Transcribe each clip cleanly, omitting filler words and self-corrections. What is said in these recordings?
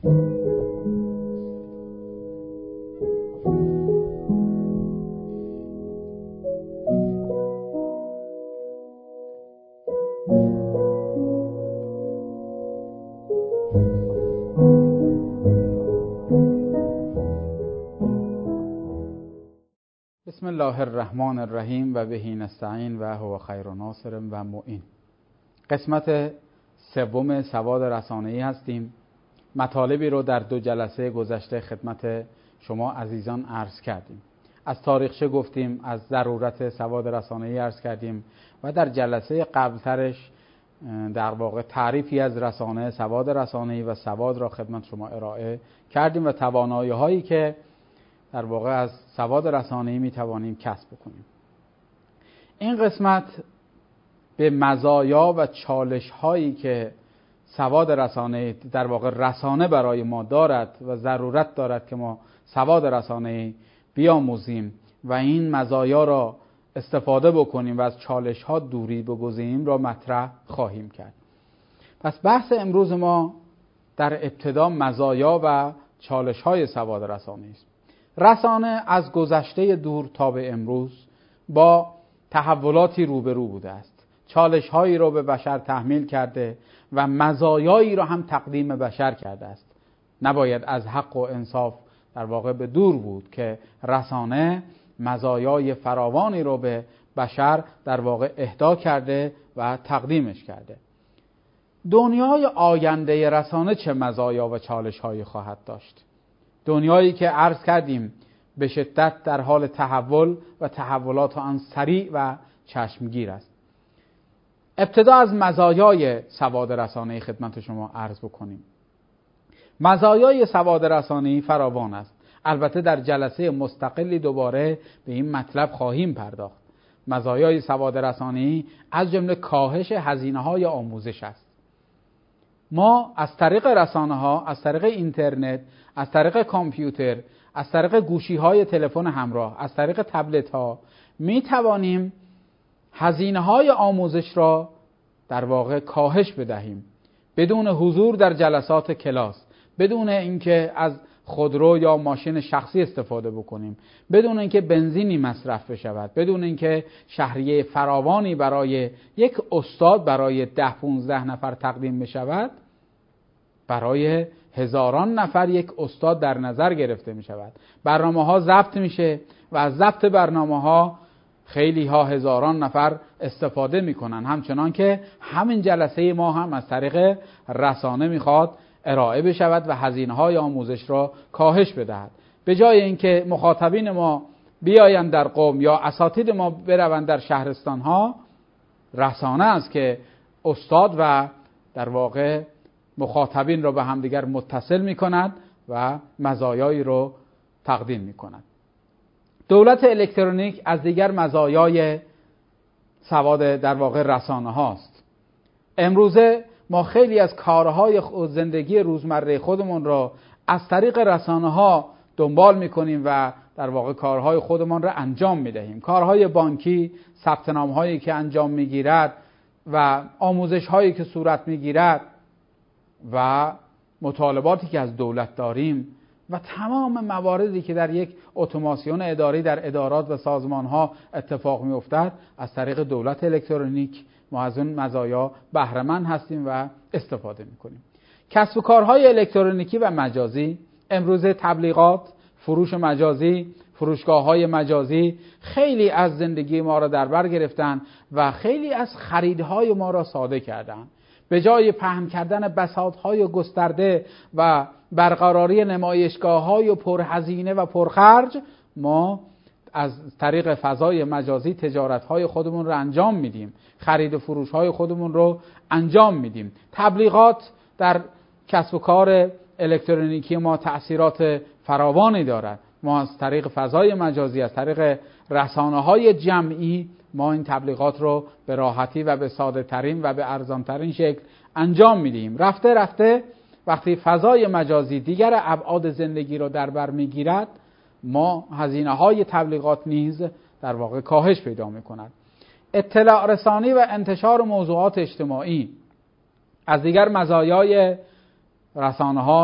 بسم الله الرحمن الرحیم و بهی نستعین و هو خیر ناصر و معین. قسمت سوم سواد رسانه‌ای هستیم. مطالبی رو در 2 جلسه گذشته خدمت شما عزیزان عرض کردیم. از تاریخچه گفتیم، از ضرورت سواد رسانه‌ای عرض کردیم و در جلسه قبلترش در واقع تعریفی از رسانه، سواد رسانه‌ای و سواد را خدمت شما ارائه کردیم و توانایی‌هایی که در واقع از سواد رسانه‌ای می‌توانیم کسب کنیم. این قسمت به مزایا و چالش‌هایی که سواد رسانه‌ای در واقع رسانه برای ما دارد و ضرورت دارد که ما سواد رسانه‌ای بیاموزیم و این مزایا را استفاده بکنیم و از چالش‌ها دوری بگزینیم را مطرح خواهیم کرد. پس بحث امروز ما در ابتدا مزایا و چالش‌های سواد رسانه‌ای است. رسانه از گذشته دور تا به امروز با تحولاتی روبرو بوده است. چالش‌هایی را به بشر تحمیل کرده و مزایایی را هم تقدیم بشر کرده است. نباید از حق و انصاف در واقع به دور بود که رسانه مزایای فراوانی را به بشر در واقع اهدا کرده و تقدیمش کرده. دنیای آینده رسانه چه مزایا و چالش‌هایی خواهد داشت؟ دنیایی که عرض کردیم به شدت در حال تحول و تحولات آن سریع و چشمگیر است. ابتدا از مزایای سواد رسانه‌ای خدمت شما عرض بکنیم. مزایای سواد رسانه‌ای فراوان است. البته در جلسه مستقلی دوباره به این مطلب خواهیم پرداخت. مزایای سواد رسانه‌ای از جمله کاهش هزینه‌های آموزش است. ما از طریق رسانه‌ها، از طریق اینترنت، از طریق کامپیوتر، از طریق گوشی‌های تلفن همراه، از طریق تبلت‌ها می توانیم هزینه‌های آموزش را در واقع کاهش بدهیم بدون حضور در جلسات کلاس، بدون اینکه از خودرو یا ماشین شخصی استفاده بکنیم، بدون اینکه بنزینی مصرف بشود، بدون اینکه شهریه فراوانی برای یک استاد برای 10-15 نفر تقدیم بشود. برای هزاران نفر یک استاد در نظر گرفته می شود. برنامه‌ها ضبط میشه و از ضبط برنامه‌ها خیلی ها هزاران نفر استفاده میکنن. همچنان که همین جلسه ما هم از طریق رسانه میخواد ارائه بشود و هزینه‌های آموزش را کاهش بدهد. به جای اینکه مخاطبین ما بیایند در قم یا اساتید ما بروند در شهرستان‌ها، رسانه است که استاد و در واقع مخاطبین را به همدیگر متصل می‌کند و مزایایی رو تقدیم می‌کند. دولت الکترونیک از دیگر مزایای سواد در واقع رسانه هاست. امروزه ما خیلی از کارهای زندگی روزمره خودمون را از طریق رسانه ها دنبال می‌کنیم و در واقع کارهای خودمان را انجام می‌دهیم. کارهای بانکی، ثبت نام‌هایی که انجام می‌گیرد و آموزش‌هایی که صورت می‌گیرد و مطالباتی که از دولت داریم و تمام مواردی که در یک اتوماسیون اداری در ادارات و سازمان‌ها اتفاق می‌افتد، از طریق دولت الکترونیک ما از اون مزایا بهره مند هستیم و استفاده می‌کنیم. کسب و کارهای الکترونیکی و مجازی، امروزه تبلیغات، فروش مجازی، فروشگاه‌های مجازی خیلی از زندگی ما را در بر گرفتن و خیلی از خریدهای ما را ساده کردن. به جای پهن کردن بساطهای گسترده و برقراری نمایشگاه‌های پرهزینه و پرخرج، ما از طریق فضای مجازی تجارت‌های خودمون رو انجام میدیم، خرید و فروش‌های خودمون رو انجام میدیم. تبلیغات در کسب و کار الکترونیکی ما تأثیرات فراوانی دارد. ما از طریق فضای مجازی، از طریق رسانه‌های جمعی، ما این تبلیغات رو به راحتی و به ساده ترین و به ارزان ترین شکل انجام میدیم. رفته رفته وقتی فضای مجازی دیگر ابعاد زندگی رو در بر میگیرد، ما هزینه‌های تبلیغات نیز در واقع کاهش پیدا میکند. اطلاع رسانی و انتشار موضوعات اجتماعی از دیگر مزایای رسانه هاست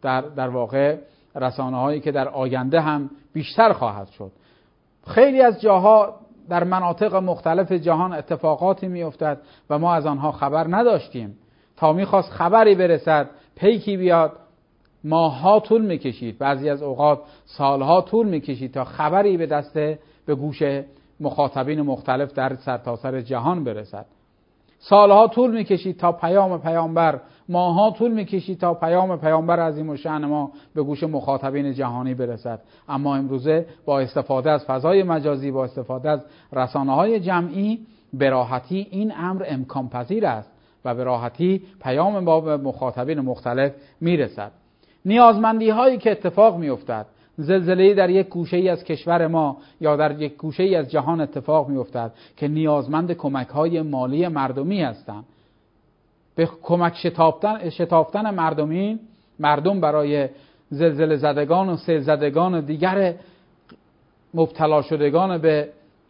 در واقع رسانه‌هایی که در آینده هم بیشتر خواهد شد. خیلی از جاها در مناطق مختلف جهان اتفاقاتی میافتد و ما از آنها خبر نداشتیم. تا میخواست خبری برسد، پیکی بیاد، ماه‌ها طول میکشید، بعضی از اوقات سالها طول میکشید تا خبری به گوش مخاطبین مختلف در سرتاسر جهان برسد. سالها طول میکشید تا پیام پیامبر، ماه‌ها طول میکشید تا پیام پیامبر عظیم الشأن ما به گوش مخاطبین جهانی برسد. اما امروزه با استفاده از فضای مجازی، با استفاده از رسانه‌های جمعی، به راحتی این امر امکان پذیر است و به راحتی پیام ما به مخاطبین مختلف میرسد. نیازمندی هایی که اتفاق میافتد، زلزله‌ای در یک گوشه‌ای از کشور ما یا در یک گوشه‌ای از جهان اتفاق میافتد که نیازمند کمک‌های مالی مردمی هستند. به کمک شتافتن مردم برای زلزله زدگان و سیل زدگان و دیگر مبتلا شدگان به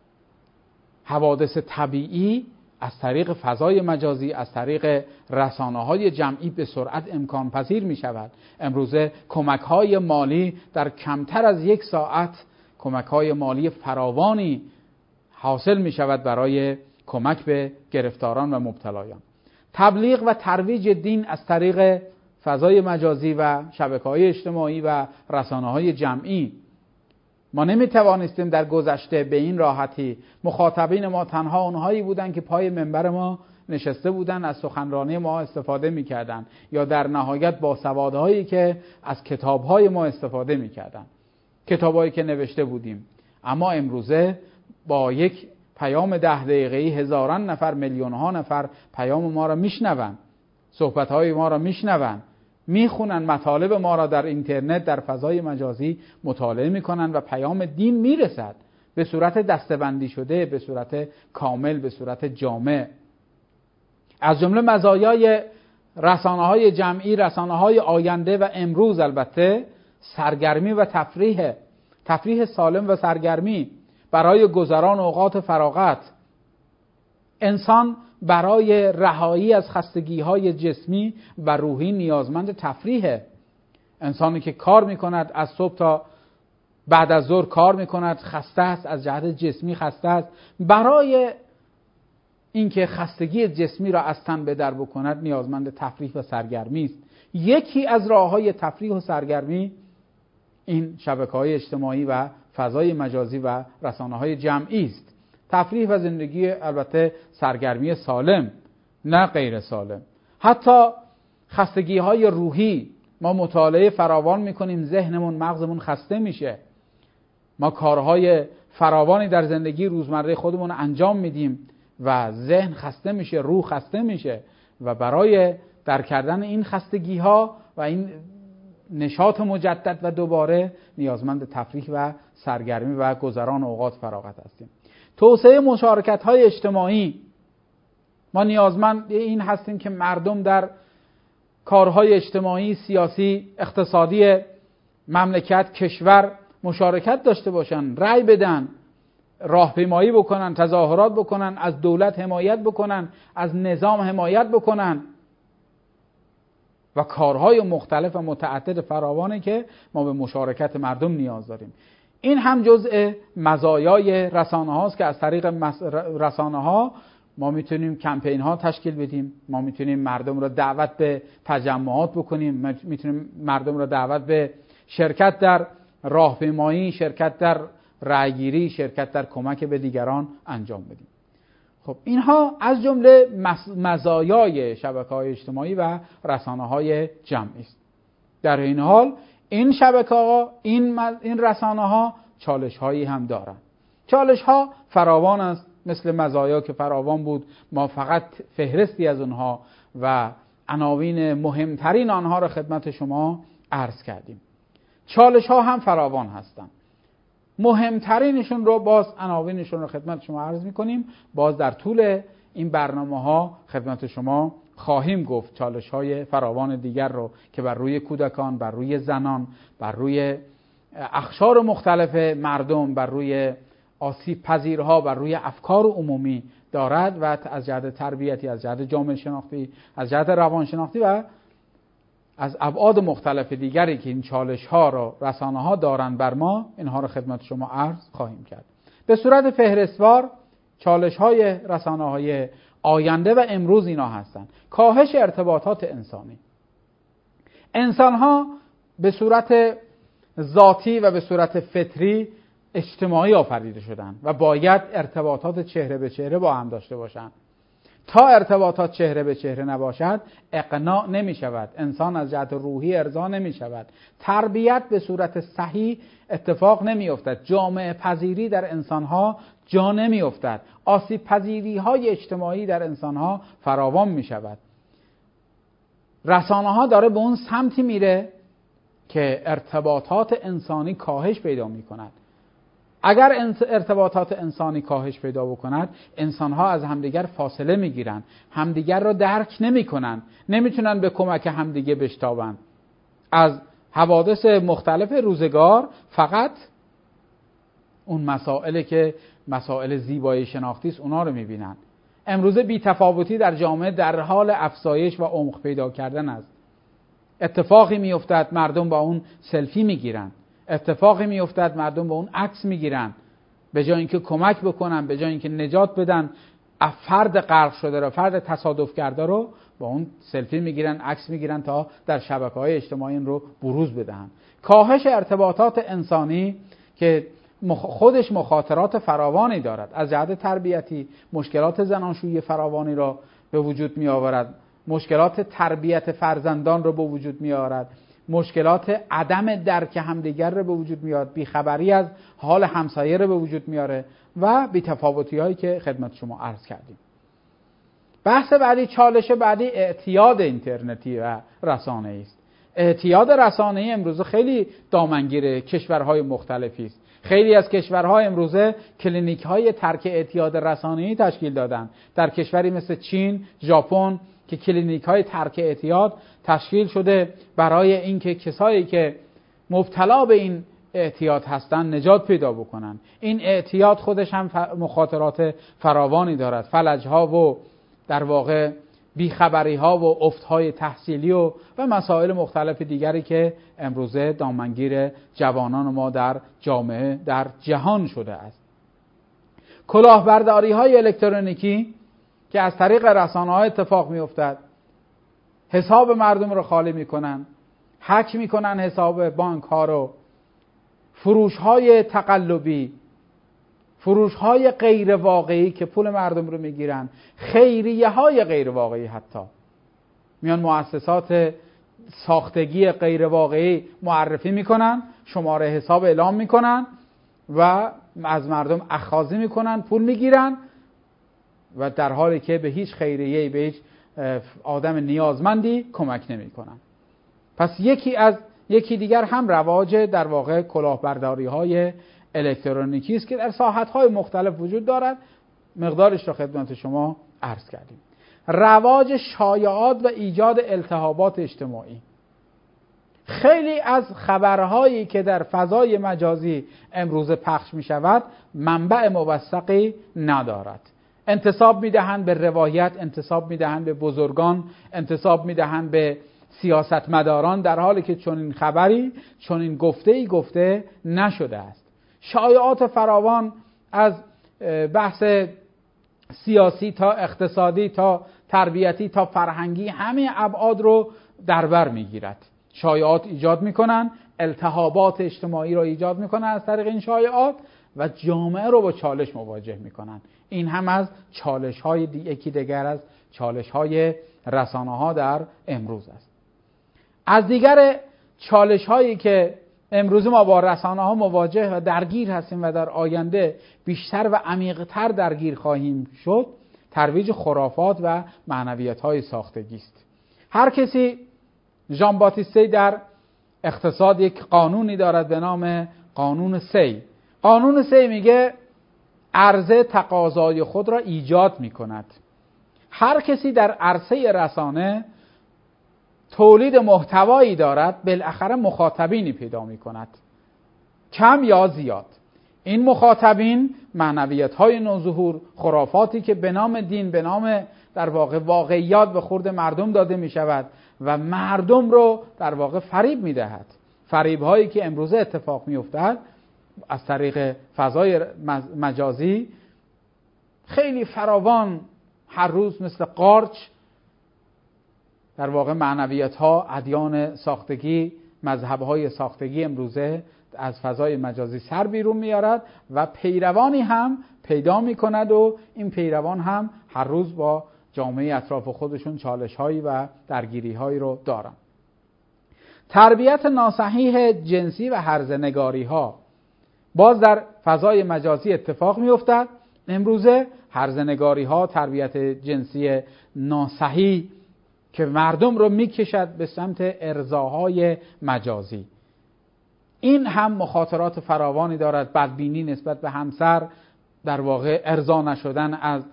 حوادث طبیعی از طریق فضای مجازی، از طریق رسانه‌های جمعی به سرعت امکان پذیر می شود. امروزه کمک‌های مالی در کمتر از 1 ساعت، کمک‌های مالی فراوانی حاصل می شود برای کمک به گرفتاران و مبتلایان. تبلیغ و ترویج دین از طریق فضای مجازی و شبکه‌های اجتماعی و رسانه‌های جمعی. ما نمیتوانستیم در گذشته به این راحتی، مخاطبین ما تنها اونهایی بودن که پای منبر ما نشسته بودن، از سخنرانی ما استفاده میکردن یا در نهایت با سوادهایی که از کتابهای ما استفاده میکردن، کتابهایی که نوشته بودیم. اما امروزه با یک پیام 10 دقیقه‌ای هزاران نفر، میلیون‌ها نفر پیام ما را میشنون، صحبت‌های ما را میشنون، میخونن، مطالب ما را در اینترنت، در فضای مجازی مطالعه میکنن و پیام دین میرسد به صورت دسته‌بندی شده، به صورت کامل، به صورت جامع. از جمله مزایای رسانه‌های جمعی، رسانه‌های آینده و امروز البته سرگرمی و تفریح سالم و سرگرمی برای گذران اوقات فراغت. انسان برای رهایی از خستگی‌های جسمی و روحی نیازمند تفریحه. انسانی که کار می‌کند از صبح تا بعد از ظهر کار می‌کند، خسته است، از جهت جسمی خسته است، برای اینکه خستگی جسمی را از تن به در بکند نیازمند تفریح و سرگرمی است. یکی از راه‌های تفریح و سرگرمی این شبکه‌های اجتماعی و فضای مجازی و رسانه‌های جمعی است. تفریح و زندگی البته سرگرمی سالم، نه غیر سالم. حتی خستگی‌های روحی، ما مطالعه فراوان می‌کنیم، ذهنمون، مغزمون خسته میشه. ما کارهای فراوانی در زندگی روزمره خودمون انجام میدیم و ذهن خسته میشه، روح خسته میشه و برای در کردن این خستگی‌ها و این نشاط مجدد و دوباره نیازمند تفریح و سرگرمی و گذران اوقات فراغت هستیم. توسعه مشارکت‌های اجتماعی، ما نیازمند این هستیم که مردم در کارهای اجتماعی، سیاسی، اقتصادی مملکت، کشور مشارکت داشته باشن، رأی بدن، راهپیمایی بکنن، تظاهرات بکنن، از دولت حمایت بکنن، از نظام حمایت بکنن و کارهای مختلف و متعدد فراوانه که ما به مشارکت مردم نیاز داریم. این هم جزء مزایای رسانه هاست که از طریق رسانه ها ما میتونیم کمپین ها تشکیل بدیم، ما میتونیم مردم را دعوت به تجمعات بکنیم، میتونیم مردم را دعوت به شرکت در راهپیمایی، شرکت در رأیگیری، شرکت در کمک به دیگران انجام بدیم. خب اینها از جمله مزایای شبکه‌های اجتماعی و رسانه‌های جمعی است. در این حال این شبکه‌ها، این رسانه‌ها چالش‌هایی هم دارند. چالش‌ها فراوان است، مثل مزایا که فراوان بود. ما فقط فهرستی از اونها و عناوین مهمترین آنها را خدمت شما عرض کردیم. چالش‌ها هم فراوان هستند. مهمترینشون رو باز عناوینشون رو خدمت شما عرض می‌کنیم. باز در طول این برنامه‌ها خدمت شما خواهیم گفت چالش‌های فراوان دیگر رو که بر روی کودکان، بر روی زنان، بر روی اقشار مختلف مردم، بر روی آسیب پذیرها، بر روی افکار عمومی دارد و از جهت تربیتی، از جهت جامعه شناختی، از جهت روان شناختی و از ابعاد مختلف دیگری که این چالش ها را رسانه ها دارن بر ما، اینها را خدمت شما عرض خواهیم کرد. به صورت فهرستوار چالش های رسانه های آینده و امروز اینا هستند. کاهش ارتباطات انسانی. انسان ها به صورت ذاتی و به صورت فطری اجتماعی آفریده شدند و باید ارتباطات چهره به چهره با هم داشته باشند. تا ارتباطات چهره به چهره نباشد اقناع نمی شود، انسان از جهت روحی ارضا نمی شود، تربیت به صورت صحیح اتفاق نمی افتد، جامعه پذیری در انسان ها جا نمی افتد، آسیب پذیری های اجتماعی در انسان ها فراوان می شود. رسانه ها داره به اون سمتی میره که ارتباطات انسانی کاهش پیدا می کند. اگر ارتباطات انسانی کاهش پیدا بکند، انسان‌ها از همدیگر فاصله می‌گیرند، همدیگر را درک نمی‌کنند، نمی‌تونن به کمک همدیگه بشتابند. از حوادث مختلف روزگار فقط اون مسائلی که مسائل زیبایی شناختی است اونا رو می‌بینن. امروز بی‌تفاوتی در جامعه در حال افزایش و عمق پیدا کردن است. اتفاقی می‌افتد مردم با اون سلفی می‌گیرن، اتفاقی میافتد مردم با اون عکس میگیرن، به جای اینکه کمک بکنن، به جای اینکه نجات بدن فرد غرق شده رو، فرد تصادف کرده رو، با اون سلفی میگیرن، عکس میگیرن تا در شبکه‌های اجتماعی این رو بروز بدهن. کاهش ارتباطات انسانی که خودش مخاطرات فراوانی دارد، از جهت تربیتی مشکلات زناشویی فراوانی را به وجود می آورد، مشکلات تربیت فرزندان را به وجود می آورد، مشکلات عدم درک همدیگر رو به وجود میاد، بیخبری از حال همسایه رو به وجود میاره و بی‌تفاوتی هایی که خدمت شما عرض کردیم. بحث بعدی، چالش بعدی، اعتیاد اینترنتی و رسانه‌ای است. اعتیاد رسانه‌ای امروزه خیلی دامنگیر کشورهای مختلفی است. خیلی از کشورها امروزه کلینیک‌های ترک اعتیاد رسانه‌ای تشکیل دادن. در کشوری مثل چین، ژاپن که کلینیک‌های ترک اعتیاد تشکیل شده برای اینکه کسایی که مبتلا به این اعتیاد هستن نجات پیدا بکنن. این اعتیاد خودش هم مخاطرات فراوانی دارد، فلج‌ها و در واقع بیخبری‌ها و افت‌های تحصیلی و مسائل مختلف دیگری که امروزه دامنگیر جوانان ما در جامعه در جهان شده است. کلاهبرداری‌های الکترونیکی که از طریق رسانه‌ها اتفاق می‌افتد، حساب مردم رو خالی میکنن، هک میکنن حساب بانک ها رو، فروش های تقلبی، فروش های غیر واقعی که پول مردم رو میگیرن، خیریه های غیر واقعی، حتی میان مؤسسات ساختگی غیر واقعی معرفی میکنن، شماره حساب اعلام میکنن و از مردم اخاذی میکنن، پول میگیرن و در حالی که به هیچ خیریه‌ای، به هیچ آدم نیازمندی کمک نمی کنن. پس یکی دیگر هم رواج در واقع کلاهبرداری های الکترونیکی است که در ساحت های مختلف وجود دارد. مقدارش را خدمت شما عرض کردیم. رواج شایعات و ایجاد التهابات اجتماعی. خیلی از خبرهایی که در فضای مجازی امروز پخش می شود منبع موثقی ندارد. انتساب میدهند به روایت، انتساب میدهند به بزرگان، انتساب میدهند به سیاستمداران، در حالی که چنین خبری، چنین گفته‌ای گفته نشده است. شایعات فراوان از بحث سیاسی تا اقتصادی تا تربیتی تا فرهنگی همه ابعاد رو در بر میگیرد. شایعات ایجاد میکنن، التهابات اجتماعی رو ایجاد میکنن از طریق این شایعات و جامعه رو با چالش مواجه میکنن. این هم از چالش‌های یکی دیگر از چالش‌های رسانه‌ها در امروز است. از دیگر چالش‌هایی که امروز ما با رسانه‌ها مواجه و درگیر هستیم و در آینده بیشتر و عمیق‌تر درگیر خواهیم شد، ترویج خرافات و معنویت‌های ساختگی است. هر کسی، ژان باتیسته در اقتصاد یک قانونی دارد به نام قانون سی. قانون سی میگه عرضه تقاضای خود را ایجاد می کند. هر کسی در عرصه رسانه تولید محتوایی دارد بالاخره مخاطبینی پیدا می کند، کم یا زیاد. این مخاطبین معنویت های نوظهور، خرافاتی که به نام دین، به نام در واقع واقعیات به خورد مردم داده می شود و مردم رو در واقع فریب میدهد. فریب هایی که امروزه اتفاق میافتد از طریق فضای مجازی خیلی فراوان، هر روز مثل قارچ در واقع معنویت ها، ادیان ساختگی، مذهب های ساختگی امروزه از فضای مجازی سر بیرون میارد و پیروانی هم پیدا میکند و این پیروان هم هر روز با جامعه اطراف خودشون چالش هایی و درگیری هایی رو دارن. تربیت ناصحیح جنسی و هرزنگاری ها باز در فضای مجازی اتفاق میافتد. امروزه هرزنگاری ها، تربیت جنسی ناصحیح که مردم رو میکشد به سمت ارضاهای مجازی، این هم مخاطرات فراوانی دارد. بدبینی نسبت به همسر، در واقع ارضا نشدن از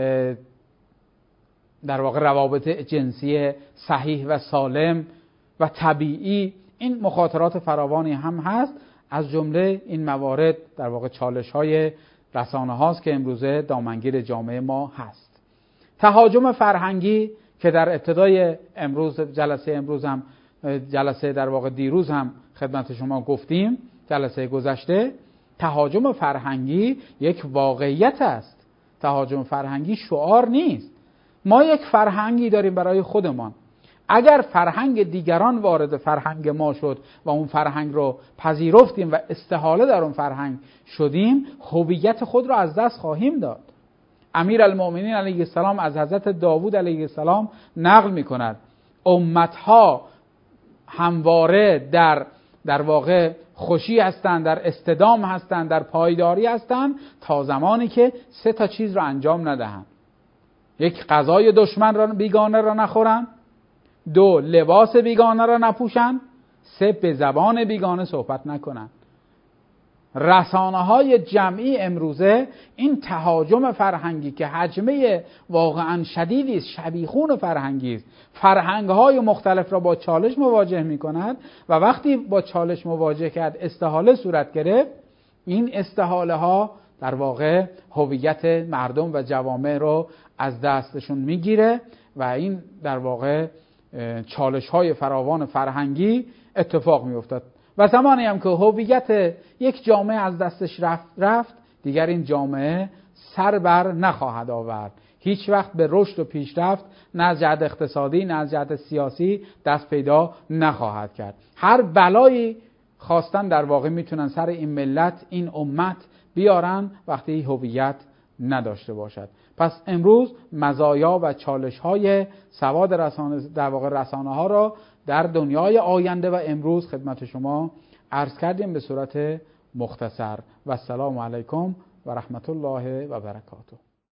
در واقع روابط جنسی صحیح و سالم و طبیعی، این مخاطرات فراوانی هم هست. از جمله این موارد در واقع چالش‌های رسانه هاست که امروزه دامنگیر جامعه ما هست. تهاجم فرهنگی که در ابتدای امروز جلسه در واقع دیروز هم خدمت شما گفتیم، جلسه گذشته، تهاجم فرهنگی یک واقعیت است. تهاجم فرهنگی شعار نیست. ما یک فرهنگی داریم برای خودمان. اگر فرهنگ دیگران وارد فرهنگ ما شد و اون فرهنگ رو پذیرفتیم و استحاله در اون فرهنگ شدیم، هویت خود رو از دست خواهیم داد. امیرالمؤمنین علیه السلام از حضرت داوود علیه السلام نقل می‌کند امتها همواره در واقع خوشی هستند، در استدام هستند، در پایداری هستند تا زمانی که 3 چیز را انجام ندهند: 1 غذای دشمن را بیگانه را نخورند، 2 لباس بیگانه را نپوشند، 3 به زبان بیگانه صحبت نکنند. رسانه‌های جمعی امروزه این تهاجم فرهنگی که حجمه واقعا شدیدی است، شبیخون فرهنگی است، فرهنگ‌های مختلف را با چالش مواجه می‌کند و وقتی با چالش مواجه کرد استحاله صورت گرفت، این استحاله‌ها در واقع هویت مردم و جوامع رو از دستشون میگیره و این در واقع چالش‌های فراوان فرهنگی اتفاق می‌افتد. و زمانی هم که هویت یک جامعه از دستش رفت دیگر این جامعه سر بر نخواهد آورد، هیچ وقت به رشد و پیشرفت نه از جهت اقتصادی نه از جهت سیاسی دست پیدا نخواهد کرد. هر بلایی خواستن در واقع میتونن سر این ملت، این امت بیارن وقتی هویت نداشته باشد. پس امروز مزایا و چالش‌های سواد رسانه ها را در دنیای آینده و امروز خدمت شما عرض کردیم به صورت مختصر. و السلام علیکم و رحمت الله و برکاته.